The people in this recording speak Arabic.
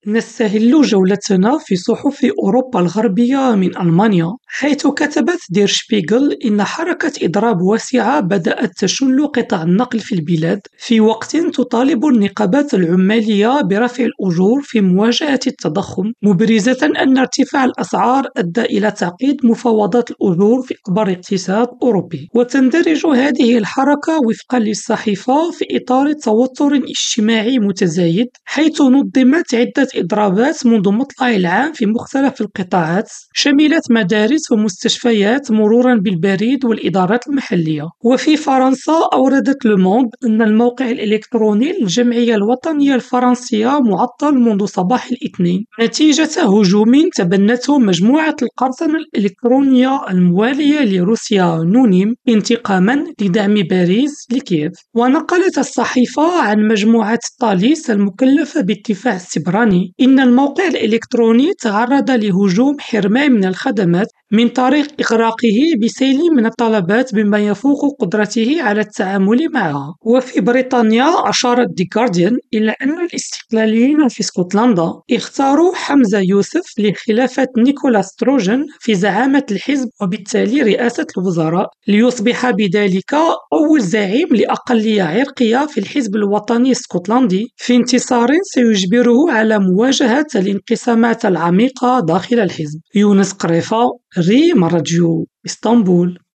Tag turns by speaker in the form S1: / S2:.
S1: نستهل جولتنا في صحف أوروبا الغربية من ألمانيا، حيث كتبت دير شبيغل إن حركة إضراب واسعة بدأت تشل قطاع النقل في البلاد في وقت تطالب النقابات العمالية برفع الأجور في مواجهة التضخم، مبرزة أن ارتفاع الأسعار أدى إلى تعقيد مفاوضات الأجور في أكبر اقتصاد أوروبي. وتندرج هذه الحركة وفقا للصحيفة في إطار توتر اجتماعي متزايد، حيث نظمت عدة إضرابات منذ مطلع العام في مختلف القطاعات، شملت مدارس ومستشفيات مرورا بالبريد والإدارات المحلية. وفي فرنسا أوردت لوموند أن الموقع الإلكتروني للجمعية الوطنية الفرنسية معطل منذ صباح الاثنين نتيجة هجوم تبنته مجموعة القرصنة الإلكترونية الموالية لروسيا نونيم انتقاما لدعم باريس لكييف. ونقلت الصحيفة عن مجموعة طاليس المكلفة بالدفاع السبراني إن الموقع الإلكتروني تعرض لهجوم حرمان من الخدمات من طريق إغراقه بسيل من الطلبات بما يفوق قدرته على التعامل معها. وفي بريطانيا أشارت دي غارديان إلى أن الاستقلاليين في اسكتلندا اختاروا حمزة يوسف لخلافة نيكولا ستروجن في زعامة الحزب وبالتالي رئاسة الوزراء، ليصبح بذلك أول زعيم لأقلية عرقية في الحزب الوطني الاسكتلندي، في انتصار سيجبره على مواجهة الانقسامات العميقة داخل الحزب. يونس قريفة، ريم راديو، اسطنبول.